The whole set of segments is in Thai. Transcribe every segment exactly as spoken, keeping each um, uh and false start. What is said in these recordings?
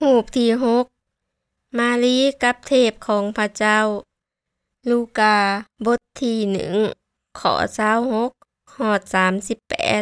รูปที่หกมารีกับเทพของพระเจ้าลูกาบทที่หนึ่งข้อยี่สิบหกฮอดสามสิบแปด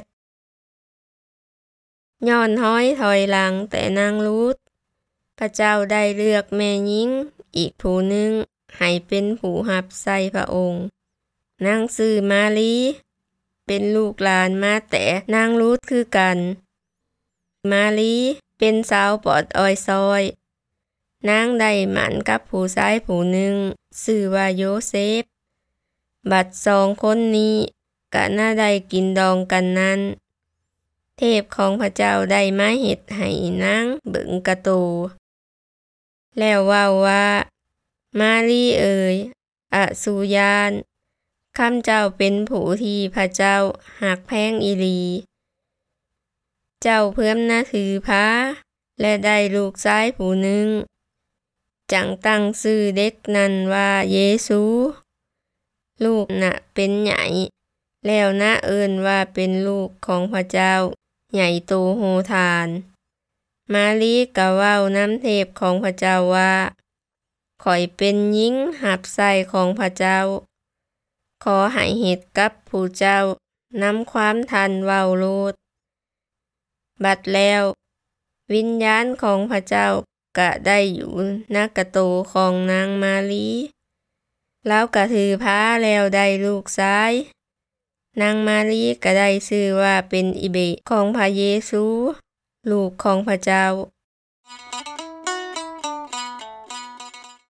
ย้อนห้อยถอยหลังแต่นางรูธพระเจ้าได้เลือกแม่หญิงอีกผู้หนึ่งให้เป็นผู้รับใส่พระองค์นางชื่อมารีเป็นลูกหลานมาแต่นางรูธคือกันมารีเป็นสาวปอดอ้อยซอยนางได้หมั่นกับผู้ชายผู้หนึ่งชื่อว่าโยเซฟบัดสองคนนี้ก็น่าได้กินดองกันนั้นเทพของพระเจ้าได้มาเฮ็ดให้นางเบิ่งกระโตแล้วเว้าว่ามารีเอ๋ยอสุญาณข้าเจ้าเป็นผู้ที่พระเจ้าหักแพงอีหลีเจ้าเพิ่มนาถือพาและได้ลูกชายผู้หนึ่งจังตั้งชื่อเด็กนั้นว่าเยซูลูกน่ะเป็นใหญ่แล้วนะเอิ้นว่าเป็นลูกของพระเจ้าใหญ่โตโหฬารมารีก็เว้านำเทพของพระเจ้าว่าข้อยเป็นหญิงรับใช้ของพระเจ้าขอให้เฮ็ดกับผู้เจ้านำความทันเว้าโลดบัดแล้ววิญญาณของพระเจ้าก็ได้อยู่ณกระโตของนางมารีแล้วก็ถือพาแล้วได้ลูกชายนางมารีก็ได้ชื่อว่าเป็นอิเบของพระเยซูลูกของพระเจ้า